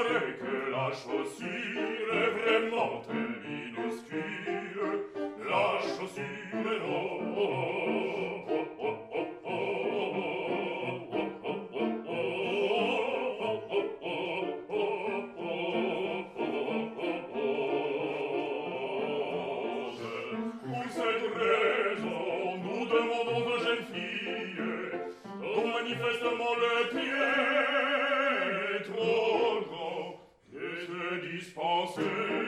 paraît que la chaussure est vraiment minuscule. La chaussure est Pour cette raison, nous demandons aux jeunes filles dont manifestement le pied est trop grand de se dispenser